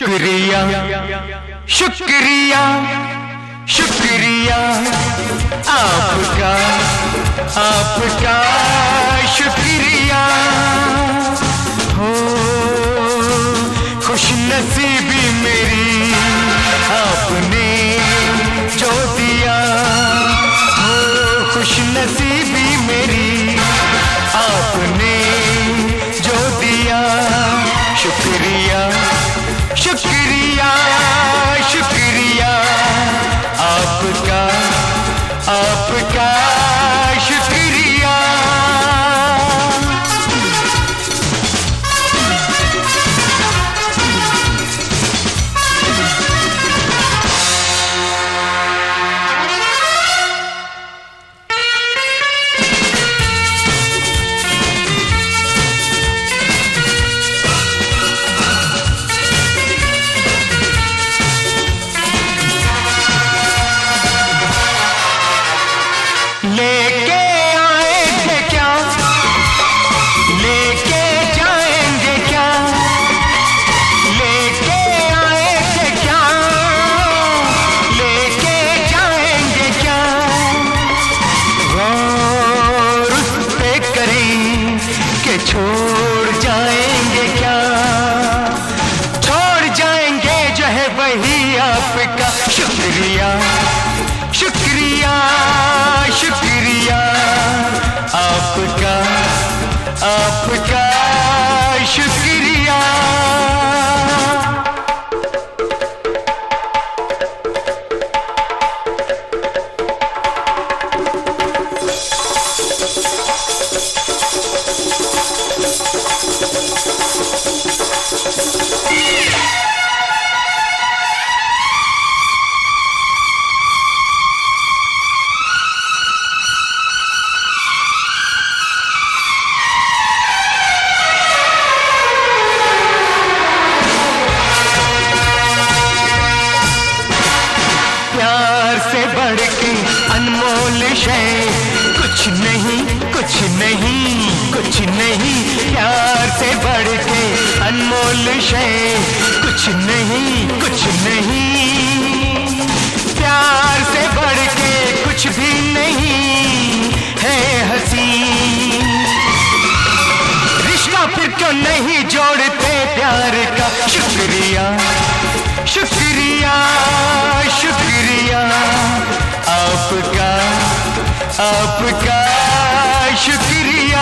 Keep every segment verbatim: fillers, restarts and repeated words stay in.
शुक्रिया शुक्रिया शुक्रिया आपका आपका शुक्रिया हो खुश नसीबी मेरी आपने जो दिया हो खुश नसीबी मेरी आपने जो दिया शुक्रिया शुक्रिया शुक्रिया आपका आपका शुक्रिया। लेके आएंगे क्या लेके जाएंगे क्या लेके आएंगे क्या लेके जाएंगे क्या गौर उस पे करें कि छोड़ जाएंगे क्या छोड़ जाएंगे जो है वही आपका शुक्रिया शुक्रिया शुक्रिया आपका आपका शुक्रिया। प्यार से बढ़ के अनमोल शय कुछ नहीं कुछ नहीं कुछ नहीं प्यार से बढ़ के अनमोल शय कुछ नहीं कुछ नहीं प्यार से बढ़ के कुछ भी नहीं है हंसी रिश्ता फिर क्यों नहीं जोड़ते प्यार का शुक्रिया शुक्रिया शुक्रिया आपका आपका शुक्रिया।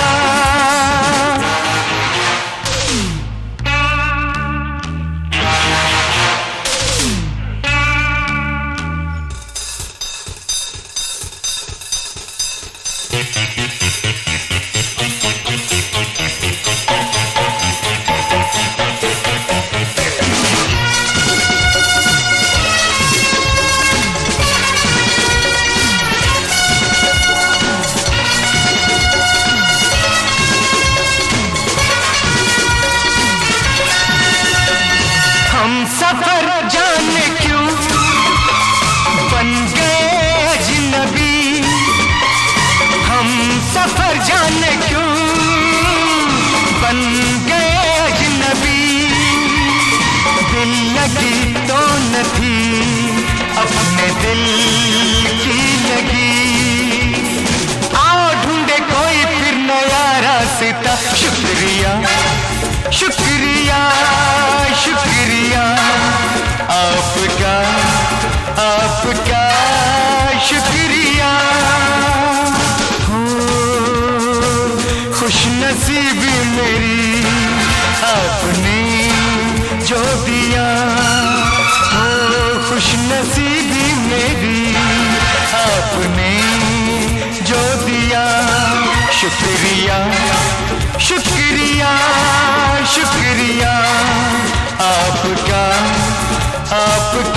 हम सफर जाने क्यों बन गए अजनबी हम सफर जाने क्यों बन गए अजनबी दिल लगी तो न थी अपने दिल की लगी आओ ढूंढे कोई फिर नया रास्ता शुक्रिया शुक्रिया शुक्रिया आपका आपका शुक्रिया हो खुश नसीबी मेरी आपने जो दिया हो खुश नसीबी मेरी आपने जो दिया शुक्रिया शुक्रिया शुक्रिया आपका आपका